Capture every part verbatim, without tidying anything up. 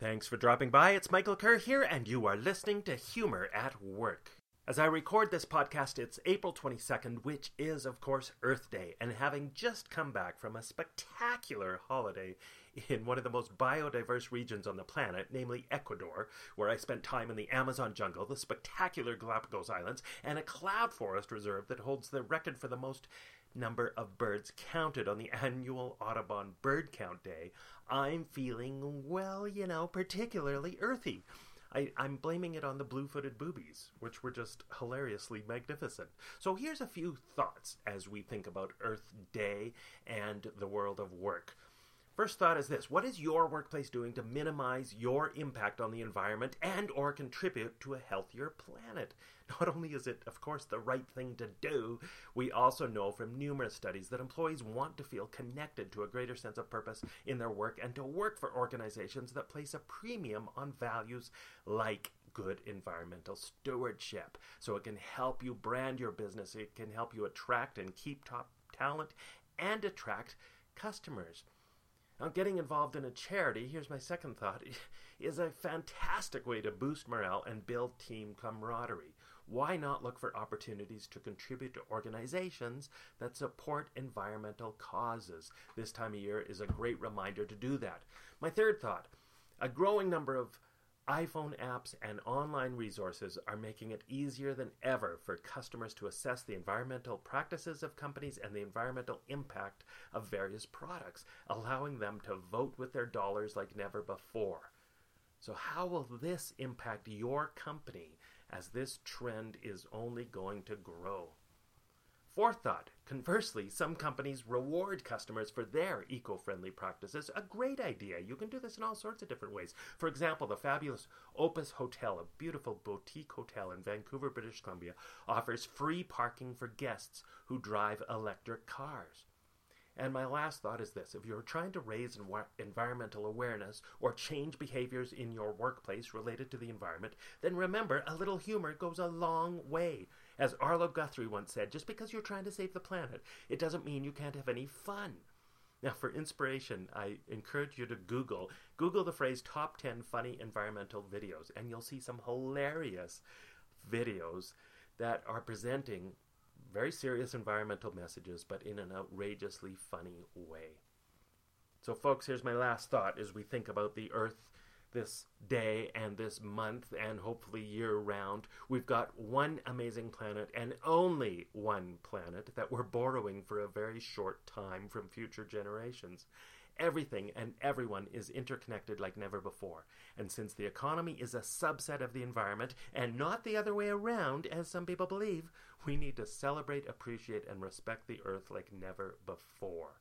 Thanks for dropping by. It's Michael Kerr here, and you are listening to Humor at Work. As I record this podcast, it's April twenty-second, which is, of course, Earth Day. And having just come back from a spectacular holiday in one of the most biodiverse regions on the planet, namely Ecuador, where I spent time in the Amazon jungle, the spectacular Galapagos Islands, and a cloud forest reserve that holds the record for the most number of birds counted on the annual Audubon Bird Count Day, I'm feeling, well, you know, particularly earthy. I, I'm blaming it on the blue-footed boobies, which were just hilariously magnificent. So here's a few thoughts as we think about Earth Day and the world of work. First thought is this: what is your workplace doing to minimize your impact on the environment and or contribute to a healthier planet? Not only is it, of course, the right thing to do, we also know from numerous studies that employees want to feel connected to a greater sense of purpose in their work and to work for organizations that place a premium on values like good environmental stewardship. So it can help you brand your business, it can help you attract and keep top talent and attract customers. Now, getting involved in a charity, here's my second thought, is a fantastic way to boost morale and build team camaraderie. Why not look for opportunities to contribute to organizations that support environmental causes? This time of year is a great reminder to do that. My third thought, a growing number of iPhone apps and online resources are making it easier than ever for customers to assess the environmental practices of companies and the environmental impact of various products, allowing them to vote with their dollars like never before. So how will this impact your company as this trend is only going to grow? Fourth thought, conversely, some companies reward customers for their eco-friendly practices. A great idea. You can do this in all sorts of different ways. For example, the fabulous Opus Hotel, a beautiful boutique hotel in Vancouver, British Columbia, offers free parking for guests who drive electric cars. And my last thought is this: if you're trying to raise env- environmental awareness or change behaviors in your workplace related to the environment, then remember, a little humor goes a long way. As Arlo Guthrie once said, just because you're trying to save the planet, it doesn't mean you can't have any fun. Now, for inspiration, I encourage you to Google. Google the phrase top ten funny environmental videos, and you'll see some hilarious videos that are presenting very serious environmental messages, but in an outrageously funny way. So, folks, here's my last thought as we think about the Earth this day and this month and hopefully year-round. We've got one amazing planet and only one planet that we're borrowing for a very short time from future generations. Everything and everyone is interconnected like never before. And since the economy is a subset of the environment and not the other way around, as some people believe, we need to celebrate, appreciate, and respect the Earth like never before.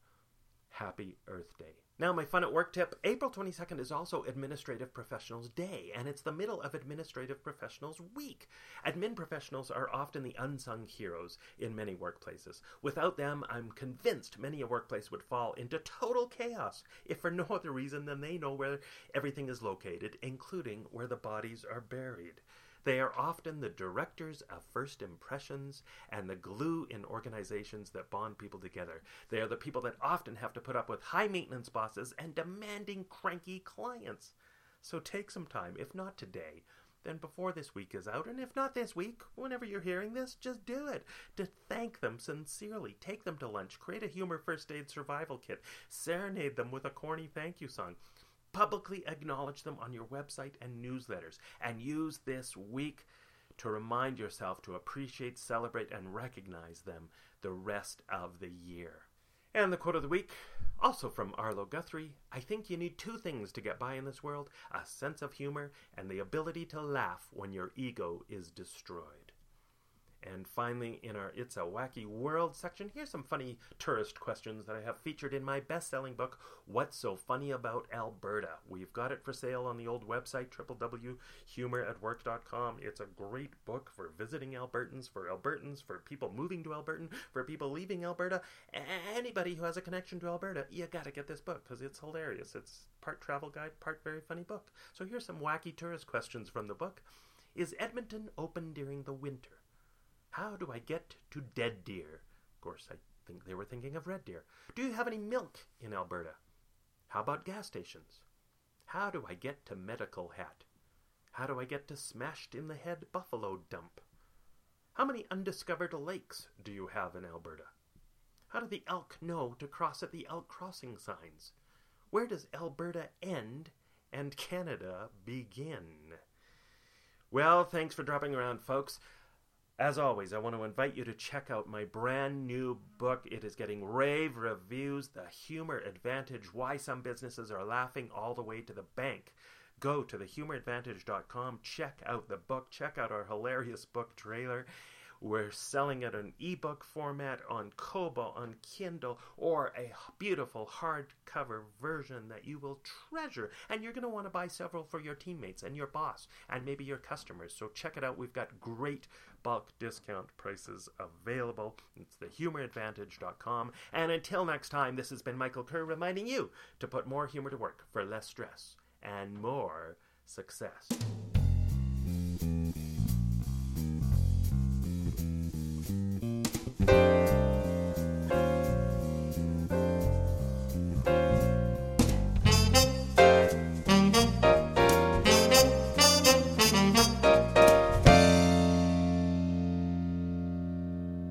Happy Earth Day. Now, my fun at work tip, April twenty-second is also Administrative Professionals Day, and it's the middle of Administrative Professionals Week. Admin professionals are often the unsung heroes in many workplaces. Without them, I'm convinced many a workplace would fall into total chaos, if for no other reason than they know where everything is located, including where the bodies are buried. They are often the directors of first impressions and the glue in organizations that bond people together. They are the people that often have to put up with high-maintenance bosses and demanding, cranky clients. So take some time, if not today, then before this week is out, and if not this week, whenever you're hearing this, just do it. To thank them sincerely, take them to lunch, create a humor first aid survival kit, serenade them with a corny thank you song. Publicly acknowledge them on your website and newsletters, and use this week to remind yourself to appreciate, celebrate, and recognize them the rest of the year. And the quote of the week, also from Arlo Guthrie: I think you need two things to get by in this world, a sense of humor and the ability to laugh when your ego is destroyed. And finally, in our It's a Wacky World section, here's some funny tourist questions that I have featured in my best-selling book, What's So Funny About Alberta? We've got it for sale on the old website, w w w dot humor at work dot com. It's a great book for visiting Albertans, for Albertans, for people moving to Alberta, for people leaving Alberta. Anybody who has a connection to Alberta, you gotta get this book because it's hilarious. It's part travel guide, part very funny book. So here's some wacky tourist questions from the book. Is Edmonton open during the winter? How do I get to Dead Deer? Of course, I think they were thinking of Red Deer. Do you have any milk in Alberta? How about gas stations? How do I get to Medical Hat? How do I get to Smashed in the Head Buffalo Dump? How many undiscovered lakes do you have in Alberta? How do the elk know to cross at the elk crossing signs? Where does Alberta end and Canada begin? Well, thanks for dropping around, folks. As always, I want to invite you to check out my brand new book. It is getting rave reviews, The Humor Advantage, Why Some Businesses Are Laughing All the Way to the Bank. Go to the humor advantage dot com, check out the book, check out our hilarious book trailer. We're selling it in ebook format, on Kobo, on Kindle, or a beautiful hardcover version that you will treasure. And you're going to want to buy several for your teammates and your boss and maybe your customers. So check it out. We've got great bulk discount prices available. It's the humor advantage dot com. And until next time, this has been Michael Kerr reminding you to put more humor to work for less stress and more success.